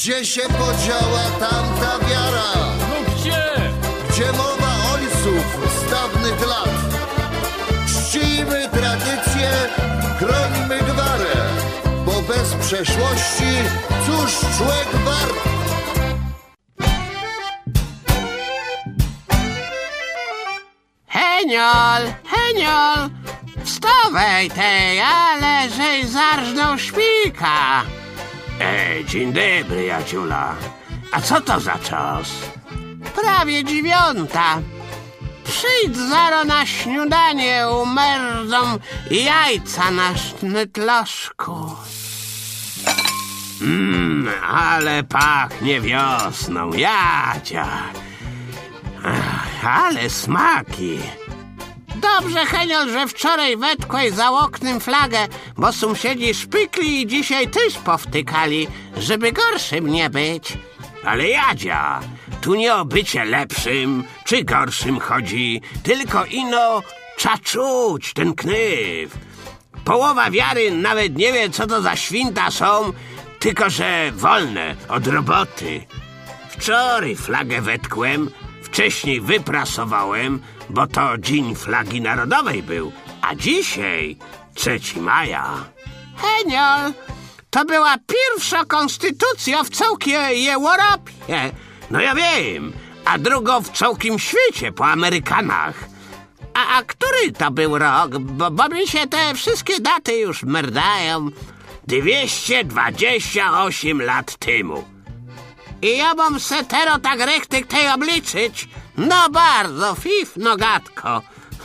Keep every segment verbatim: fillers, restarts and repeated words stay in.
Gdzie się podziała tamta wiara? No gdzie? Gdzie mowa ojców z dawnych lat? Czcijmy tradycję, chronimy gwarę, bo bez przeszłości cóż człowiek wart? Heniol, Heniol, wstawaj tej, ale żeś zarżnął szpika. Ej, dzień dobry, Jaciula. A co to za czas? Prawie dziewiąta. Przyjdź zaro na śniadanie, umerdzą jajca na sznytloszku. Mmm, ale pachnie wiosną, Jadzia. Ach, ale smaki. Dobrze, Heniol, że wczoraj wetkłeś za oknem flagę, bo sąsiedzi szpykli i dzisiaj też powtykali, żeby gorszym nie być. Ale Jadzia, tu nie o bycie lepszym czy gorszym chodzi, tylko ino trzeba czuć ten knyw. Połowa wiary nawet nie wie, co to za święta są, tylko że wolne od roboty. Wczoraj flagę wetkłem, wcześniej wyprasowałem, bo to dzień flagi narodowej był, a dzisiaj trzeciego maja. Heniol, to była pierwsza konstytucja w całej Europie. No ja wiem, a drugą w całym świecie po Amerykanach. A, a który to był rok? Bo, bo mi się te wszystkie daty już merdają. dwieście dwadzieścia osiem lat temu. I ja mam se tero tak rechtyk tej obliczyć. No bardzo, fif, no gadko.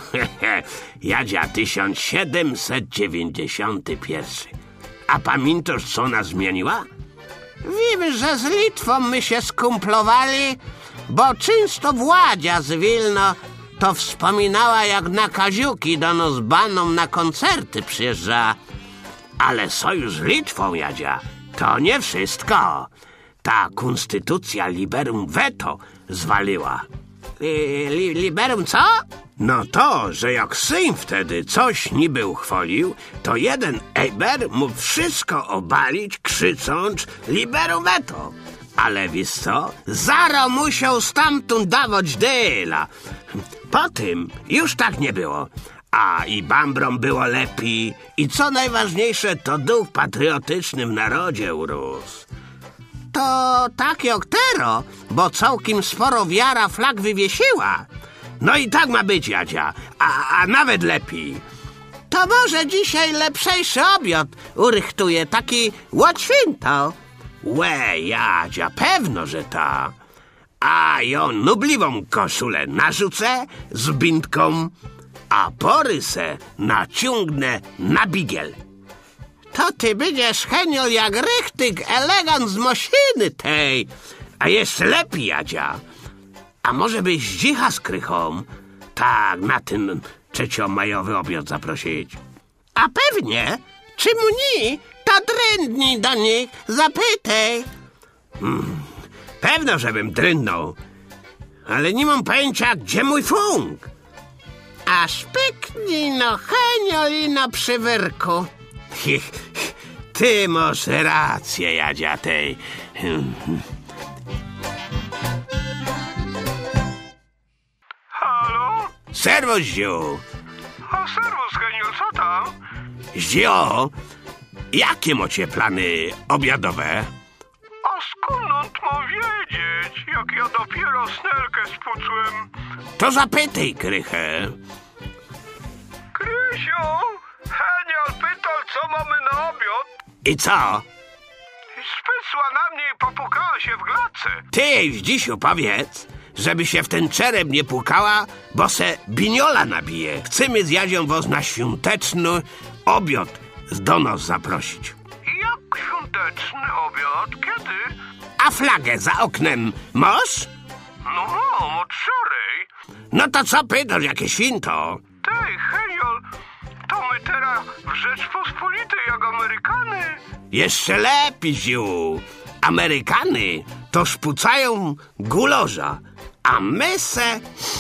Jadzia, tysiąc siedemset dziewięćdziesiąty pierwszy. A pamiętasz, co ona zmieniła? Wiem, że z Litwą my się skumplowali, bo często Władzia z Wilno to wspominała, jak na Kaziuki do nas baną na koncerty przyjeżdża. Ale sojusz z Litwą, Jadzia, to nie wszystko. Ta konstytucja liberum veto zwaliła. Li, li, liberum co? No to, że jak Sejm wtedy coś niby uchwalił, to jeden Eber mógł wszystko obalić, krzycząc liberum veto. Ale wiesz co? Zaro musiał stamtąd dawać dyla. Po tym już tak nie było. A i bambrom było lepiej. I co najważniejsze, to duch patriotyczny w narodzie urósł. To tak jak tero, bo całkiem sporo wiara flag wywiesiła. No i tak ma być, Jadzia, a, a nawet lepiej. To może dzisiaj lepszejszy obiad urychtuje, taki łatwięto. Łe, Jadzia, pewno, że ta. A ją nubliwą koszulę narzucę z bintką, a porysę naciągnę na bigiel. To ty będziesz, Heniol, jak rychtyk elegant z mosiny tej. A jeszcze lepiej, Jadzia. A może byś dzicha z krychą tak na ten trzeciomajowy obiad zaprosić? A pewnie. Czemu nie? To drędnij do nich, zapytaj. Hmm, pewno, żebym drędnął. Ale nie mam pojęcia, gdzie mój funk. A szpyknij no, Heniol, i no przywyrku. Ty masz rację, Jadzia tej. Halo? Serwus, Ziu. A serwus, Heniol, co tam? Zio, jakie macie plany obiadowe? A skąd mam wiedzieć, jak ja dopiero snelkę spucłem? To zapytaj krychę. Krysiu, Heniol pytał, co mamy na obiad. I co? Spysła na mnie i popukała się w klatce. Ty, Zdzisiu, powiedz, żeby się w ten czerep nie pukała, bo se biniola nabije. Chcemy z Jadzią was na świąteczny obiad do nas zaprosić. Jak świąteczny obiad? Kiedy? A flagę za oknem masz? No mam, od wczoraj. No to co pytasz, jakie święto? Tej, Heniol, to my teraz w Rzeczpospolitej jak Amerykany. Jeszcze lepiej, Ziu. Amerykany to szpucają gulorza, a my se...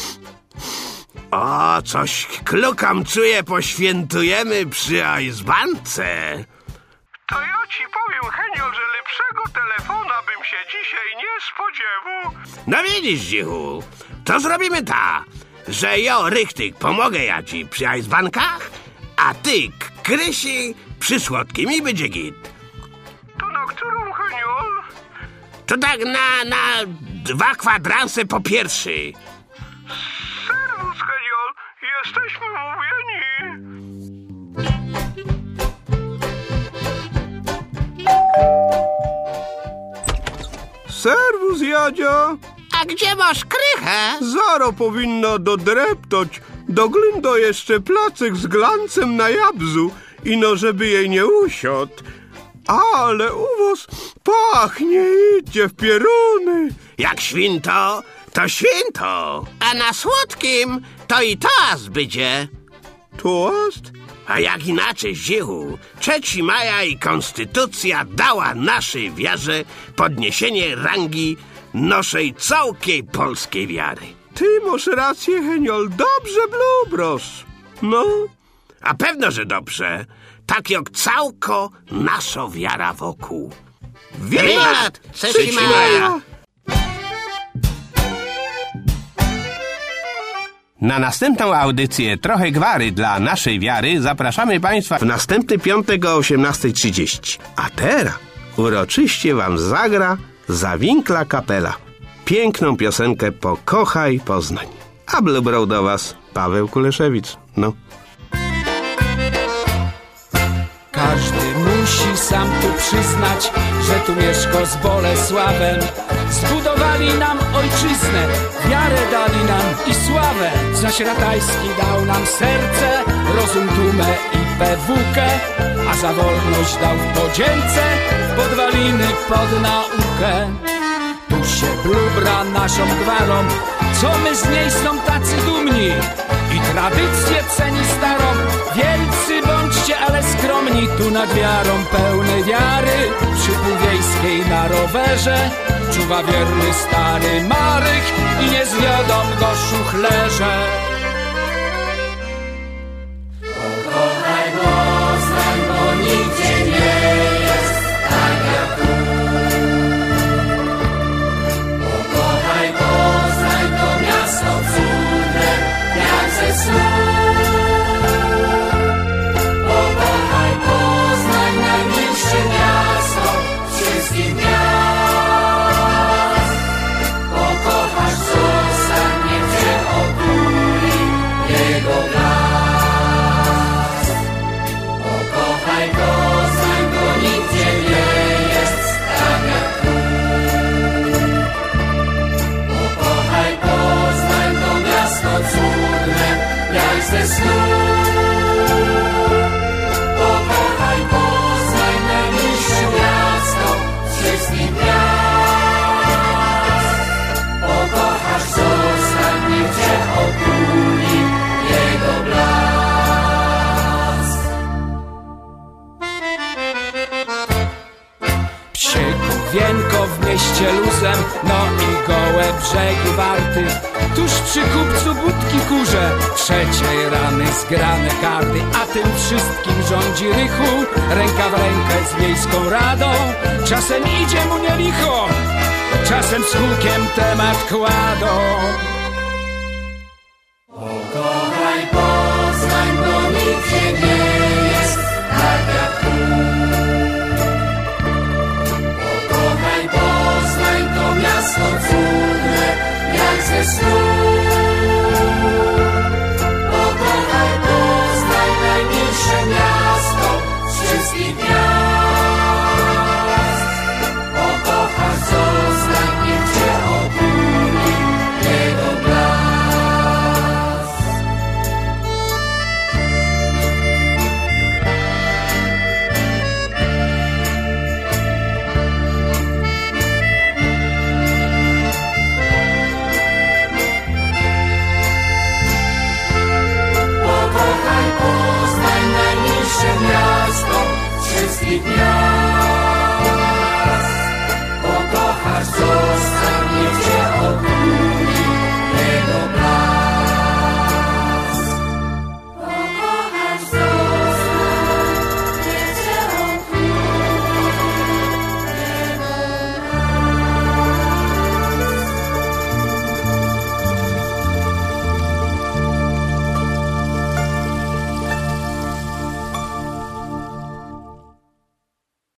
O, coś klukam czuję, poświętujemy przy ajzbance. To ja ci powiem, Heniol, że lepszego telefona bym się dzisiaj niespodziewu. No widzisz, Dzichu, to zrobimy tak, że ja, Rychtyk, pomogę ja ci przy ajzbankach, a ty, Krysi, przy słodkim i będzie git. To na którą, Heniol? To tak na, na dwa kwadranse po pierwszy. Serwus, Heniol, jesteśmy umówieni. Serwus, Jadzia. A gdzie masz krychę? Zaro powinna dodreptać. Dogląda jeszcze placek z glancem na jabzu, ino żeby jej nie usiadł. Ale u was pachnie, idźcie w pieruny. Jak święto, to święto. A na słodkim to i toast będzie. Toast? A jak inaczej, Dzichu, trzeciego maja i konstytucja dała naszej wiarze podniesienie rangi naszej całej polskiej wiary. Ty masz rację, Heniol, dobrze blubros. No, A pewno, że dobrze. Tak jak całko nasza wiara wokół. Wielat! trzeciego maja! Na następną audycję Trochę Gwary dla naszej wiary zapraszamy Państwa W następny piątek o osiemnastej trzydzieści. A teraz uroczyście wam zagra Zawinkla Kapela. Piękną piosenkę Pokochaj Poznań. A blubrał do was Paweł Kuleszewicz. No. Każdy musi sam tu przyznać, że tu mieszka z Bolesławem. Zbudowali nam ojczyznę, wiarę dali nam i sławę. Zaś Ratajski dał nam serce, rozum, dumę i pewukę, a za wolność dał w podzięce podwaliny pod naukę. Tu się blubra naszą gwarą, co my z niej są tacy dumni i tradycję ceni starą. Wielcy bądźcie, ale skromni, tu nad wiarą pełnej wiary. Przy Półwiejskiej na rowerze czuwa wierny stary Maryk i nie zwiodą go szuchlerze. Pokochaj Poznań, bo nigdzie nie jest tak jak tu. Pokochaj Poznań, to miasto cudne jak ze snu. Pokochaj Poznań, najmilsze miasto wszystkich miast. Pokochasz, co stanie cię otuli jego blask. Pokochaj Poznań, bo nigdzie nie jest tak jak tu. Pokochaj Poznań, to miasto cudne jak ze snu. Pokochaj Poznań, najmilsze miasto wszystkich miast. Pokochasz, co stanie cię otuli jego blask. Psie główienko w mieście luzem, no i gołe brzegi Warty. Tuż przy kupcu budki kurze, trzeciej rany zgrane karty. A tym wszystkim rządzi rychu, ręka w rękę z miejską radą. Czasem idzie mu nie licho, czasem z hukiem temat kładą.